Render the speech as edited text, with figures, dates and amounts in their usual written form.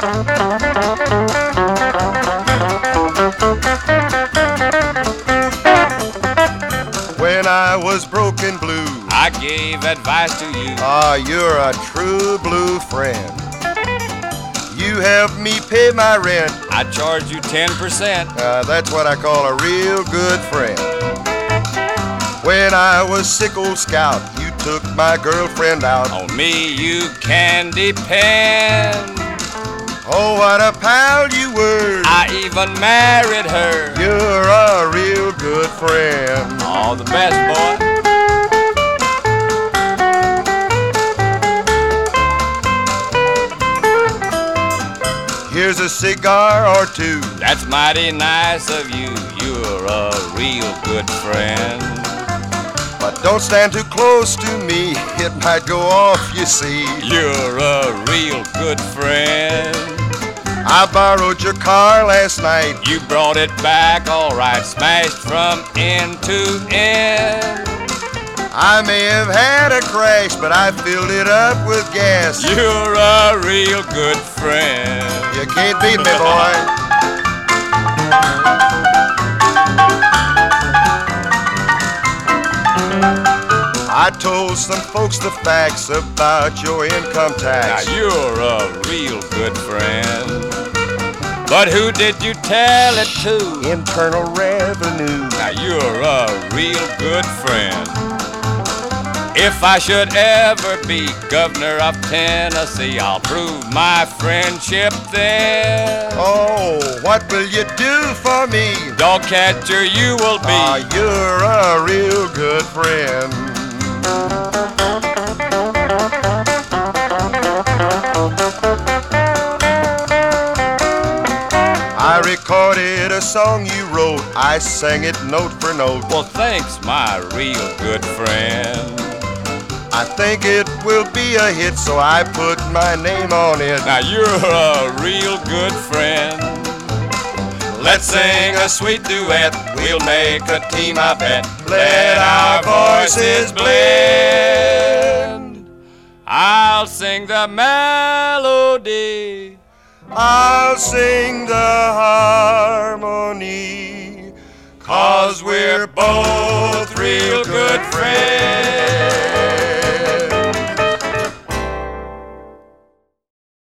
When I was broken blue, I gave advice to you. Ah, you're a true blue friend. You helped me pay my rent. I charge you 10%. That's what I call a real good friend. When I was sick, old scout, you took my girlfriend out. On me you can depend. Oh, what a pal you were. I even married her. You're a real good friend. All the best, boy. Here's a cigar or two. That's mighty nice of you. You're a real good friend. But don't stand too close to me. It might go off, you see. You're a real good friend. I borrowed your car last night. You brought it back all right, smashed from end to end. I may have had a crash, but I filled it up with gas. You're a real good friend. You can't beat me, boy. I told some folks the facts about your income tax. Now you're a real good friend. But who did you tell it to? Internal Revenue. Now you're a real good friend. If I should ever be governor of Tennessee, I'll prove my friendship then. Oh, what will you do for me? Dog catcher you will be. Ah, you're a real good friend. I recorded a song you wrote. I sang it note for note. Well, thanks, my real good friend. I think it will be a hit, so I put my name on it. Now you're a real good friend. Let's sing a sweet duet. We'll make a team, I bet. Let our voices blend. I'll sing the melody. I'll sing the harmony, 'cause we're both